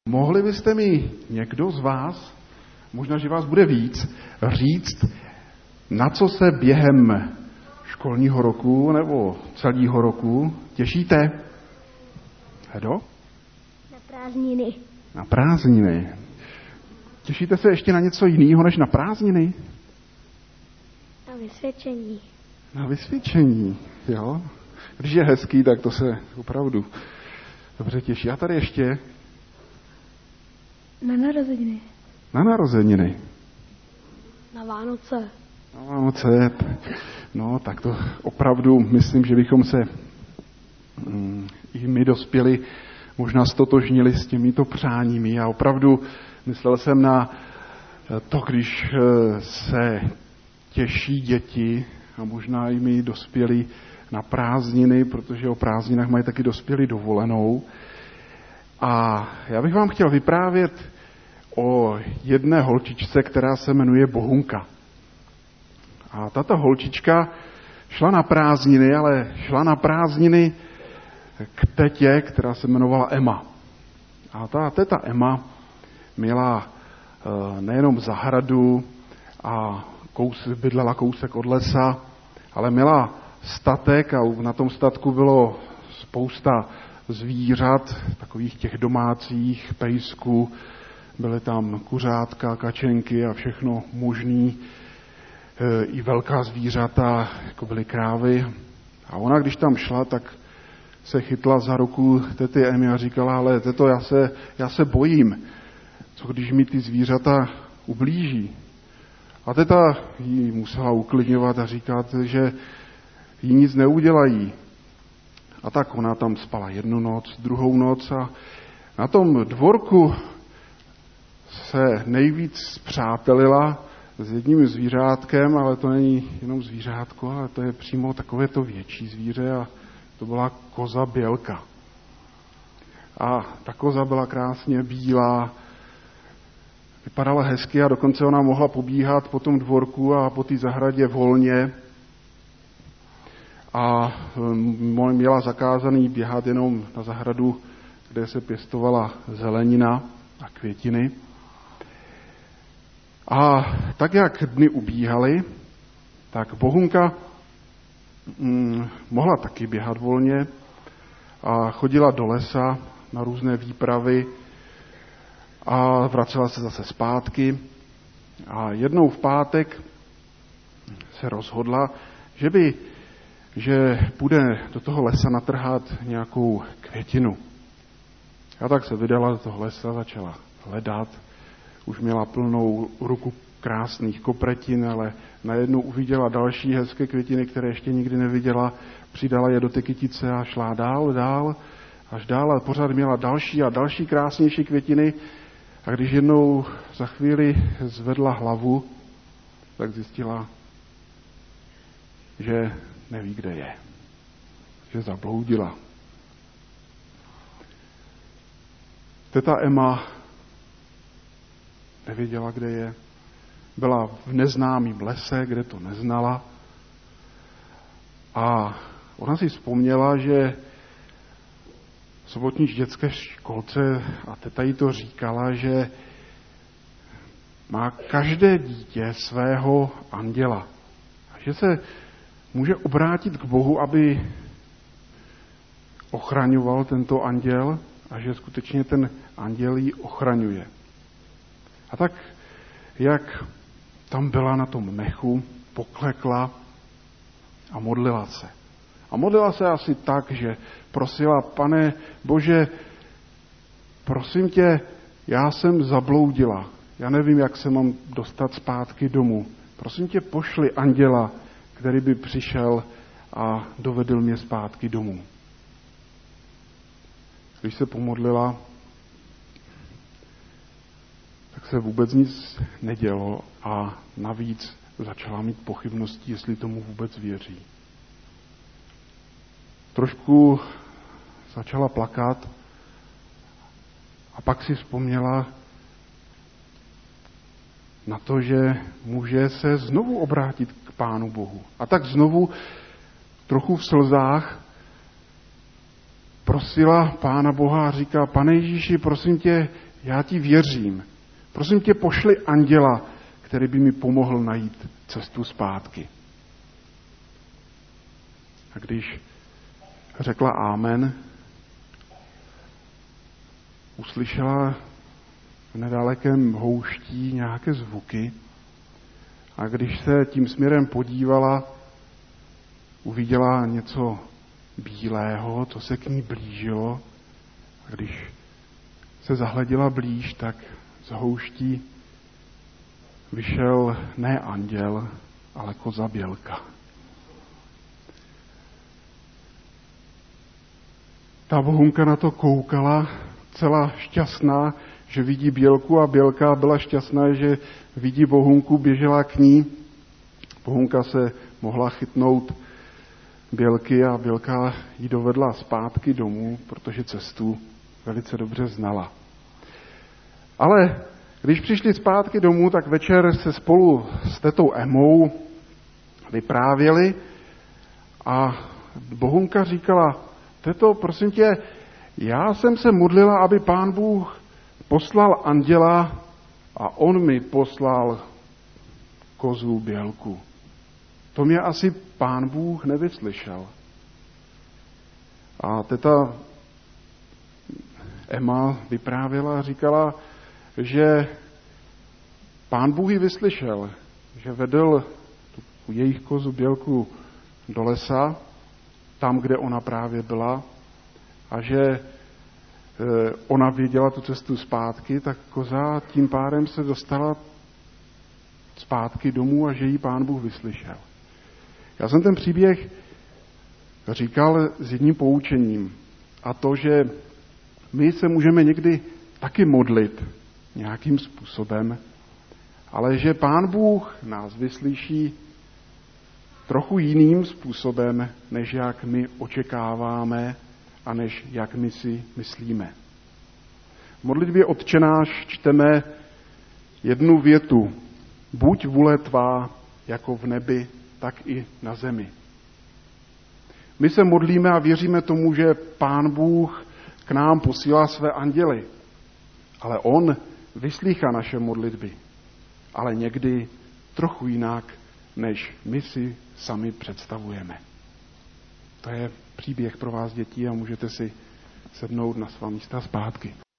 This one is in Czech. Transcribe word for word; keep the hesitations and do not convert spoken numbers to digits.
Mohli byste mi někdo z vás, možná, že vás bude víc, říct, na co se během školního roku nebo celého roku těšíte? Hedo? Na prázdniny. Na prázdniny. Těšíte se ještě na něco jiného než na prázdniny? Na vysvědčení. Na vysvědčení, jo. Když je hezký, tak to se opravdu dobře těší. A tady ještě? Na narozeniny. Na narozeniny. Na Vánoce. Na Vánoce. No, tak to opravdu myslím, že bychom se mm, i my dospěli možná stotožnili s těmito přáními. A opravdu myslel jsem na to, když se těší děti a možná i my dospěli na prázdniny, protože o prázdninách mají taky dospěli dovolenou. A já bych vám chtěl vyprávět o jedné holčičce, která se jmenuje Bohunka. A tato holčička šla na prázdniny, ale šla na prázdniny k tetě, která se jmenovala Emma. A ta teta Emma měla nejenom zahradu a kous, bydlela kousek od lesa, ale měla statek a na tom statku bylo spousta zvířat, takových těch domácích, pejsků, byly tam kuřátka, kačenky a všechno možný, e, i velká zvířata, jako byly krávy. A ona, když tam šla, tak se chytla za ruku tety Emy a říkala, ale teto, já se, já se bojím, co když mi ty zvířata ublíží. A teta jí musela uklidňovat a říkat, že jí nic neudělají. A tak ona tam spala jednu noc, druhou noc a na tom dvorku se nejvíc spřátelila s jedním zvířátkem, ale to není jenom zvířátko, ale to je přímo takové to větší zvíře a to byla koza Bělka. A ta koza byla krásně bílá, vypadala hezky a dokonce ona mohla pobíhat po tom dvorku a po té zahradě volně. A měla zakázaný běhat jenom na zahradu, kde se pěstovala zelenina a květiny. A tak, jak dny ubíhaly, tak Bohunka hm, mohla taky běhat volně a chodila do lesa na různé výpravy a vracela se zase zpátky. A jednou v pátek se rozhodla, že by že půjde do toho lesa natrhat nějakou květinu. A tak se vydala do toho lesa, začala hledat. Už měla plnou ruku krásných kopretin, ale najednou uviděla další hezké květiny, které ještě nikdy neviděla. Přidala je do té kytice a šla dál, dál, až dál a pořád měla další a další krásnější květiny. A když jednou za chvíli zvedla hlavu, tak zjistila, že neví, kde je. Že zabloudila. Teta Emma nevěděla, kde je. Byla v neznámém lese, kde to neznala. A ona si vzpomněla, že v sobotní dětské školce, a teta jí to říkala, že má každé dítě svého anděla. A že se může obrátit k Bohu, aby ochraňoval tento anděl a že skutečně ten anděl ji ochraňuje. A tak, jak tam byla na tom mechu, poklekla a modlila se. A modlila se asi tak, že prosila, Pane Bože, prosím tě, já jsem zabloudila. Já nevím, jak se mám dostat zpátky domů. Prosím tě, pošli anděla, který by přišel a dovedl mě zpátky domů. Když se pomodlila, tak se vůbec nic nedělo a navíc začala mít pochybnosti, jestli tomu vůbec věří. Trošku začala plakat a pak si vzpomněla na to, že může se znovu obrátit k Pánu Bohu. A tak znovu trochu v slzách prosila Pána Boha a říká: Pane Ježíši, prosím tě, já ti věřím. Prosím tě, pošli anděla, který by mi pomohl najít cestu zpátky. A když řekla amen, uslyšela v nedalekém houští nějaké zvuky a když se tím směrem podívala, uviděla něco bílého, co se k ní blížilo. A když se zahleděla blíž, tak z houští vyšel ne anděl, ale koza bělka. Ta bohunka na to koukala, celá šťastná, že vidí bělku, a bělka byla šťastná, že vidí bohunku, běžela k ní. Bohunka se mohla chytnout bělky a bělka ji dovedla zpátky domů, protože cestu velice dobře znala. Ale když přišli zpátky domů, tak večer se spolu s tetou Emou vyprávěli a bohunka říkala: Teto, prosím tě, já jsem se modlila, aby Pán Bůh poslal anděla a on mi poslal kozu bělku. To mě asi Pán Bůh nevyslyšel. A teta Emma vyprávěla a říkala, že Pán Bůh ji vyslyšel, že vedl tu jejich kozu bělku do lesa, tam, kde ona právě byla, a že ona věděla tu cestu zpátky, tak koza tím pádem se dostala zpátky domů a že jí Pán Bůh vyslyšel. Já jsem ten příběh říkal s jedním poučením, a to, že my se můžeme někdy taky modlit nějakým způsobem, ale že Pán Bůh nás vyslyší trochu jiným způsobem, než jak my očekáváme a než jak my si myslíme. V modlitbě Otče náš čteme jednu větu: Buď vůle tvá jako v nebi, tak i na zemi. My se modlíme a věříme tomu, že Pán Bůh k nám posílá své anděly, ale on vyslýchá naše modlitby, ale někdy trochu jinak, než my si sami představujeme. To je příběh pro vás, děti, a můžete si sednout na svá místa zpátky.